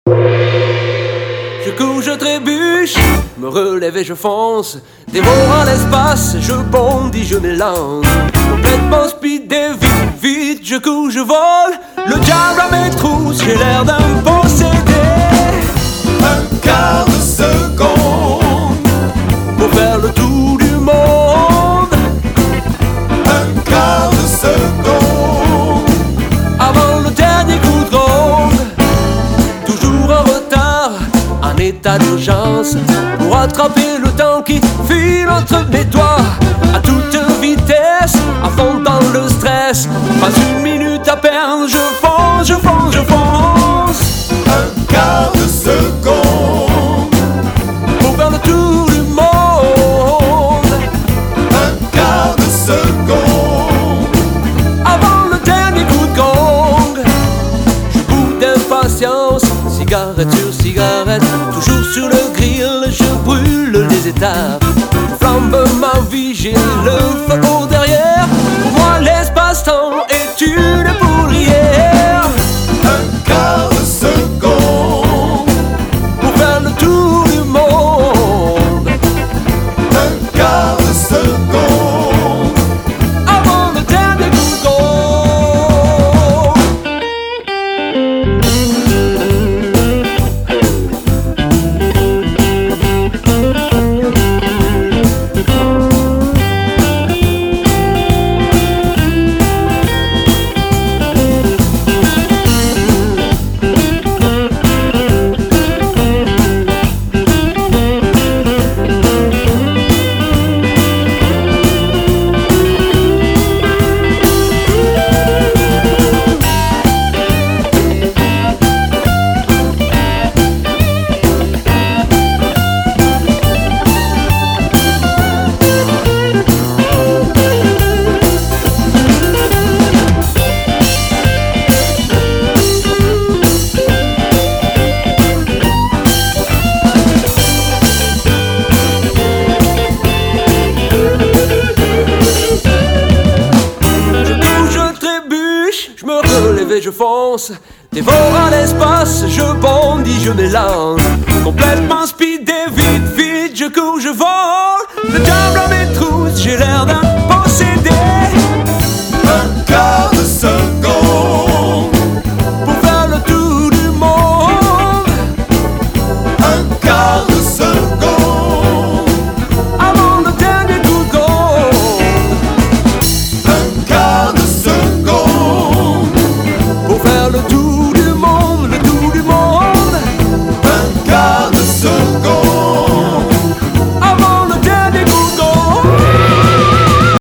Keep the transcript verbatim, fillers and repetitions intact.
Je cours, je trébuche, me relève et je fonce, dévorant l'espace, je bondis, je m'élance. Complètement speedé, vite, vite, je cours, je vole, le diable à mes trousses, j'ai l'air d'un possédé. Un quart de seconde pour faire le tour du monde. Un quart de seconde avant le dernier coup de ronde. Toujours en retard, en état d'urgence, pour attraper le temps qui file entre mes doigts. À toute vitesse, à fond dans le stress, pas une minute à perdre, je fonce, je fonce, je fonce. Un quart de seconde pour faire le tour du monde. Un quart de seconde avant le dernier coup de gong. Je bout d'impatience, cigarette sur cigarette, toujours sur le grill, je brûle les étapes. Flambe ma vie, j'ai le feu au derrière. Pour moi l'espace-temps est une poudrière. Un quart de seconde pour faire le tour du monde. Un quart de seconde avant le dernier coup de gong. Je me relève et je fonce, dévorant l'espace, je bondis, je m'élance. Complètement speedé, vite, vite, je cours, je vole.